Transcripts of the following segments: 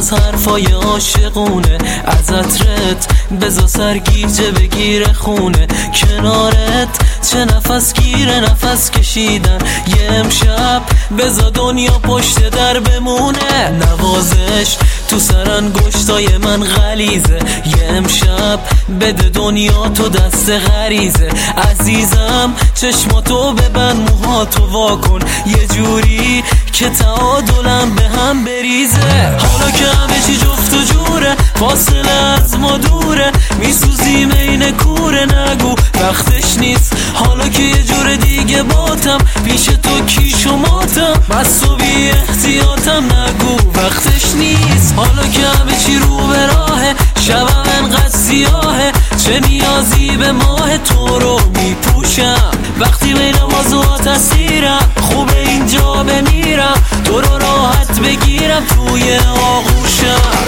از حرفای عاشقونه، از عطرت بزا سرگیجه بگیره خونه، کنارت چه نفس گیره نفس کشیدن، یه امشب بزا دنیا پشت در بمونه، نوازش تو سرانگشتای من غلیزه، یه امشب بده دنیا تو دست غریزه، عزیزم چشماتو ببند موهاتو واکن، یه جوری که تعادلم به هم بریزه، حالا که همه چی جفت و جوره، فاصله از ما دوره، میسوزیم این کوره، نگو وقتش نیست، حالا که یه جور دیگه باتم، پیش تو کیش و ماتم، بس و بی احتیاطم، نگو وقتش نیست، حالا که همه چی رو به راهه، شبم انقدر سیاهه، چه نیازی به ماه تو رو میپوشم، وقتی بین موضوعات اسیرم، خوبه اینجا بمیرم، تو رو راحت بگیرم توی آغوشم.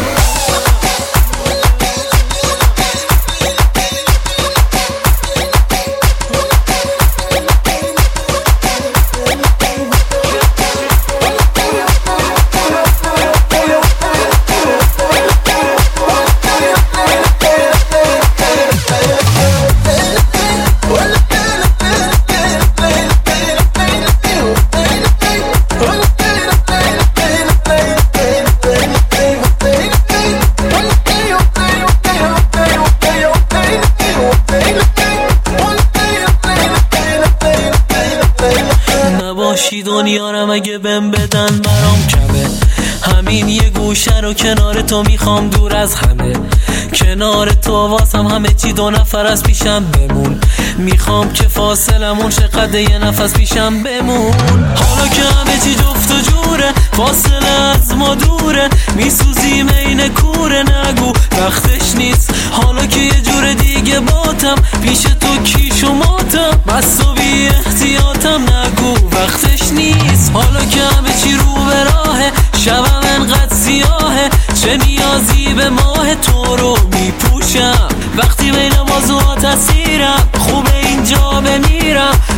نباشی دنیارم اگه بهم بدن برام کمه، همین یه گوشه رو کنار تو میخوام دور از همه، کنار تو واسم همه چی دو نفر از پیشم بمون، میخوام که فاصلمون چقدر یه نفس پیشم بمون، حالا که همه چی جفت و جوره، فاصله از ما دوره، میسوزیم این کوره، نگو وقتش نیست، حالا که یه جور دیگه باتم، پیش تو کیش و ماتم، بس و بی احتیاطم، نگو وقتش نیست، حالا که همه چی رو به راهه، شبم انقدر سیاهه، چه نیازی به ماه تو رو میپوشم، وقتی بین موضوعات اسیرم، خوبه اینجا بمیرم،